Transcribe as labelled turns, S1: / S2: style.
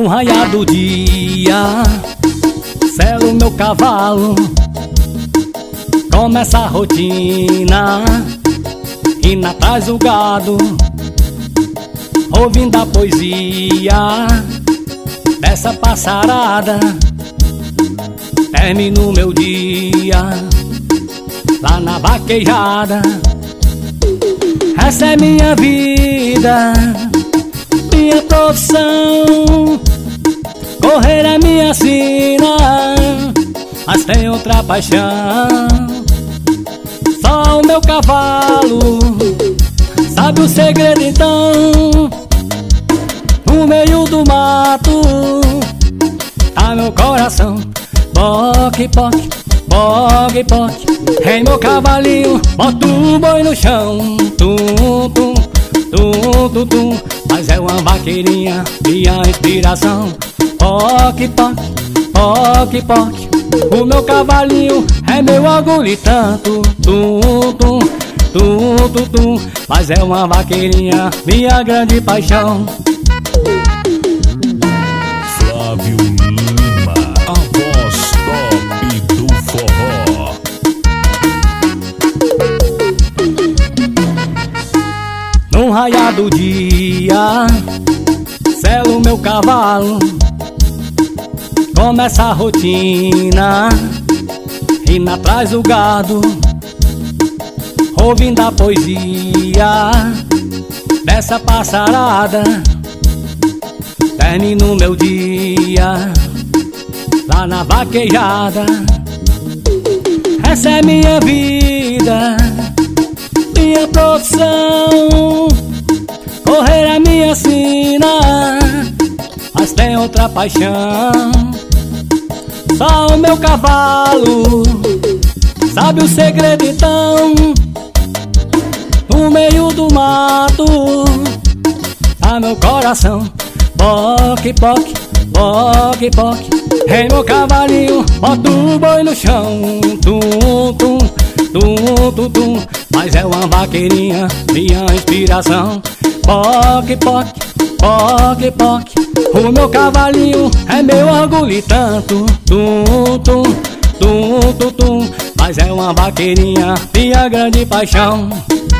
S1: raiar do dia, selo meu cavalo, começa a rotina, indo atrás do gado, ouvindo a poesia dessa passarada. Termino meu dia lá na vaquejada. Essa é minha vida, minha profissão. Correr é minha sina, mas tem outra paixão. Só o meu cavalo sabe o segredo então. No meio do mato tá meu coração. Poque, poque, poque, poque. Ei meu cavalinho, bota o boi no chão. Tum, tum, tum, tum, tum. Mas é uma vaqueirinha, minha inspiração. Poque, poque, poque, poque. O meu cavalinho é meu orgulho e tanto. Tum, tum, tum, tum, tum. Mas é uma vaqueirinha, minha grande paixão.
S2: Flávio Lima, a voz top do forró.
S1: No raiar do dia, selo meu cavalo, começa a rotina, indo atrás do gado, ouvindo a poesia dessa passarada. Termino meu dia lá na vaquejada. Essa é minha vida, minha profissão. Correr é minha sina, mas tem outra paixão. Só o meu cavalo sabe o segredo então. No meio do mato tá meu coração. Poque, poque, poque, poque. Ei meu cavalinho, bota o boi no chão. Tum, tum, tum, tum, tum. Mas é uma vaqueirinha, minha inspiração. Poque, poque, poque, poque. O meu cavalinho é meu orgulho e tanto. Tum, tum, tum, tum, tum. Mas é uma vaqueirinha, minha grande paixão.